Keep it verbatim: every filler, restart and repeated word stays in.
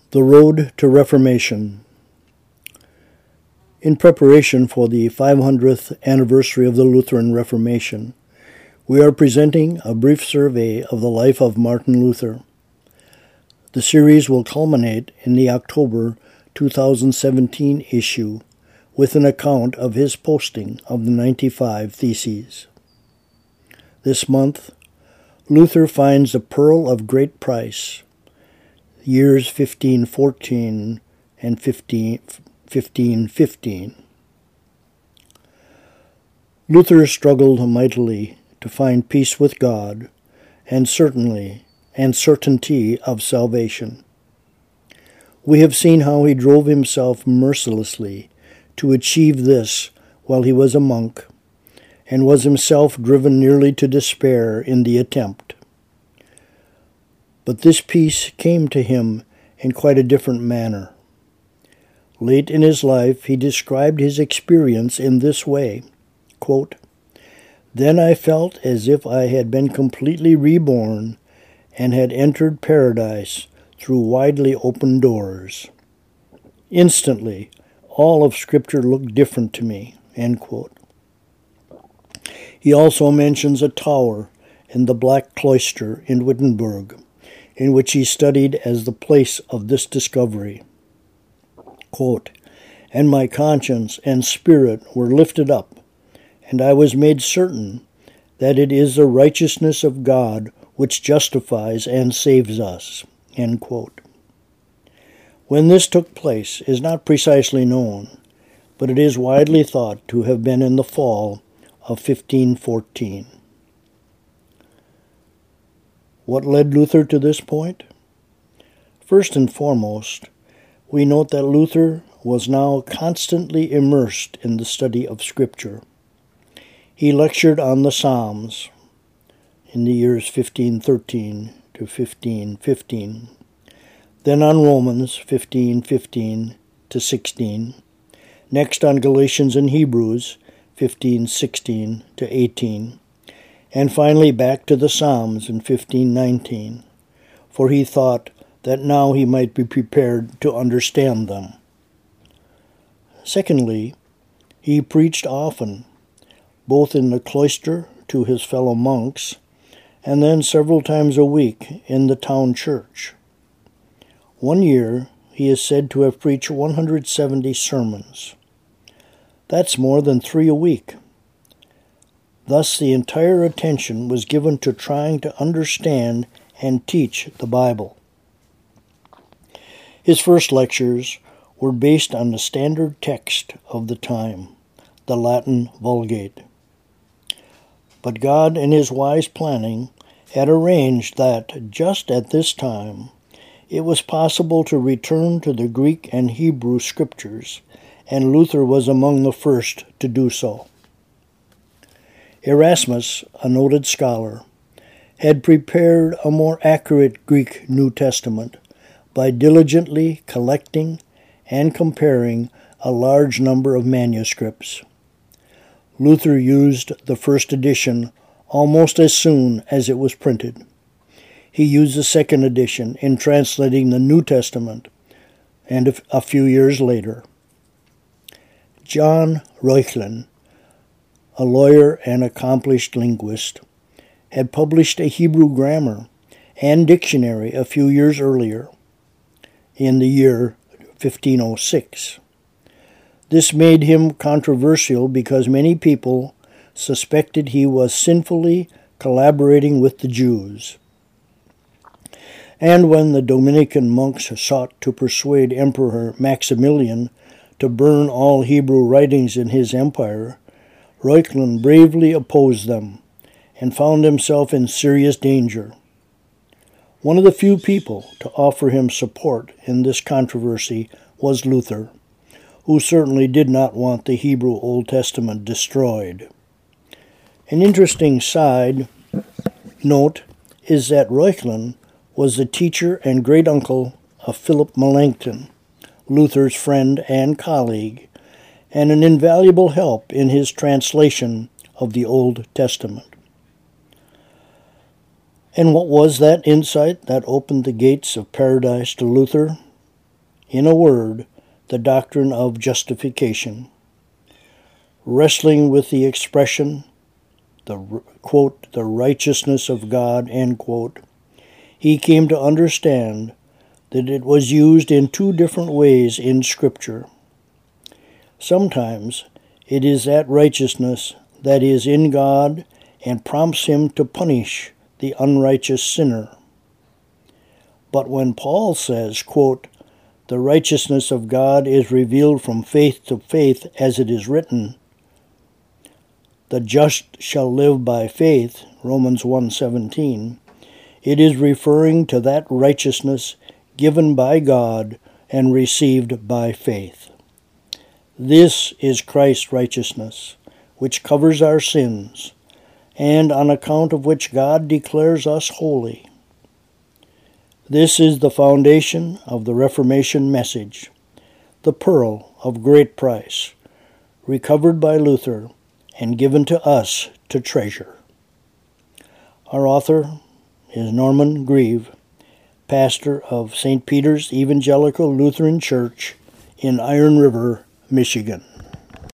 The Road to Reformation. In preparation for the five hundredth anniversary of the Lutheran Reformation, we are presenting a brief survey of the life of Martin Luther. The series will culminate in the October two thousand seventeen issue with an account of his posting of the ninety-five Theses. This month, Luther finds a pearl of great price, years fifteen fourteen and fifteen fifteen. Luther struggled mightily to find peace with God and certainly and certainty of salvation. We have seen how he drove himself mercilessly to achieve this while he was a monk, and was himself driven nearly to despair in the attempt. But this peace came to him in quite a different manner. Late in his life, he described his experience in this way, quote, "Then I felt as if I had been completely reborn and had entered paradise through widely open doors. Instantly, all of Scripture looked different to me." End quote. He also mentions a tower in the Black Cloister in Wittenberg, in which he studied as the place of this discovery. Quote, "And my conscience and spirit were lifted up, and I was made certain that it is the righteousness of God which justifies and saves us." End quote. When this took place is not precisely known, but it is widely thought to have been in the fall of fifteen fourteen. What led Luther to this point? First and foremost, we note that Luther was now constantly immersed in the study of Scripture. He lectured on the Psalms in the years fifteen thirteen to fifteen fifteen, then on Romans fifteen fifteen to sixteen, next on Galatians and Hebrews fifteen sixteen to eighteen, and finally back to the Psalms in fifteen nineteen, for he thought that now he might be prepared to understand them. Secondly, he preached often, both in the cloister to his fellow monks, and then several times a week in the town church. One year, he is said to have preached one hundred seventy sermons. That's more than three a week. Thus, the entire attention was given to trying to understand and teach the Bible. His first lectures were based on the standard text of the time, the Latin Vulgate. But God, in his wise planning, had arranged that just at this time it was possible to return to the Greek and Hebrew scriptures, and Luther was among the first to do so. Erasmus, a noted scholar, had prepared a more accurate Greek New Testament by diligently collecting and comparing a large number of manuscripts. Luther used the first edition almost as soon as it was printed. He used the second edition in translating the New Testament, and a few years later. John Reuchlin, a lawyer and accomplished linguist, had published a Hebrew grammar and dictionary a few years earlier, in the year fifteen oh six. This made him controversial because many people suspected he was sinfully collaborating with the Jews. And when the Dominican monks sought to persuade Emperor Maximilian to burn all Hebrew writings in his empire, Reuchlin bravely opposed them and found himself in serious danger. One of the few people to offer him support in this controversy was Luther, who certainly did not want the Hebrew Old Testament destroyed. An interesting side note is that Reuchlin was the teacher and great-uncle of Philip Melanchthon, Luther's friend and colleague, and an invaluable help in his translation of the Old Testament. And what was that insight that opened the gates of paradise to Luther? In a word, the doctrine of justification. Wrestling with the expression, the quote, the righteousness of God, end quote, he came to understand that it was used in two different ways in Scripture. Sometimes it is that righteousness that is in God and prompts him to punish the unrighteous sinner. But when Paul says, quote, the righteousness of God is revealed from faith to faith, as it is written, the just shall live by faith, Romans one seventeen, it is referring to that righteousness given by God and received by faith. This is Christ's righteousness, which covers our sins, and on account of which God declares us holy. This is the foundation of the Reformation message, the pearl of great price, recovered by Luther and given to us to treasure. Our author is Norman Grieve, pastor of Saint Peter's Evangelical Lutheran Church in Iron River, Michigan.